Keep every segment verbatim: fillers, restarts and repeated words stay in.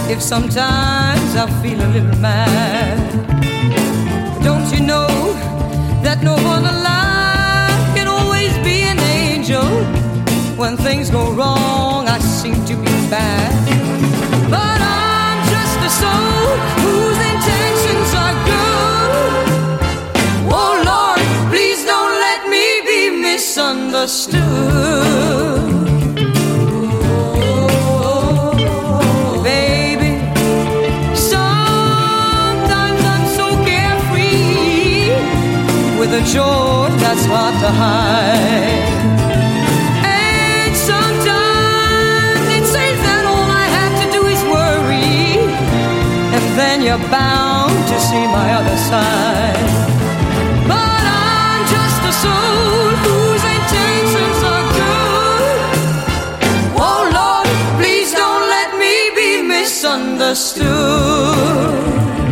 if sometimes I feel a little mad. Don't you know that no one alive can always be an angel? When things go wrong, I seem to be bad. But I'm just a soul whose intentions are good. Oh Lord, please don't let me be misunderstood. With a joy that's hard to hide. And sometimes it seems that all I have to do is worry, and then you're bound to see my other side. But I'm just a soul whose intentions are good. Oh Lord, please don't let me be misunderstood.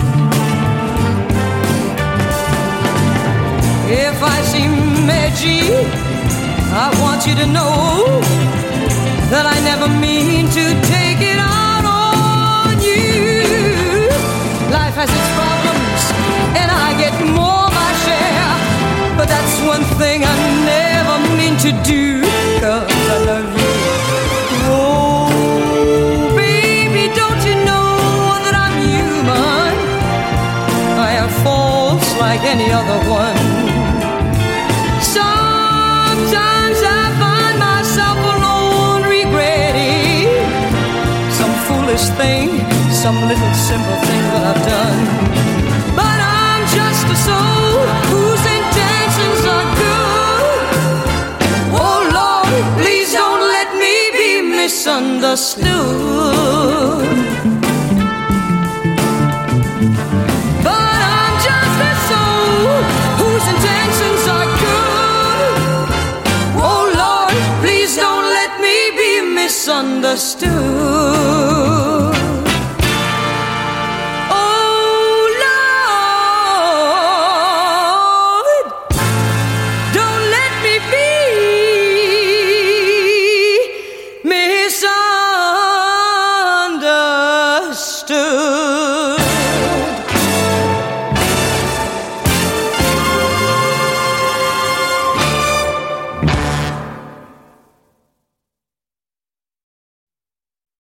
If I seem edgy, I want you to know that I never mean to take it out on you. Life has its problems, and I get more my share. But that's one thing I never mean to do, 'cause I love you. Oh, baby, don't you know that I'm human? I am false like any other one. Sometimes I find myself alone regretting some foolish thing, some little simple thing that I've done. But I'm just a soul whose intentions are good. Oh Lord, please don't let me be misunderstood. But I'm just a soul whose intentions are good. Misunderstood.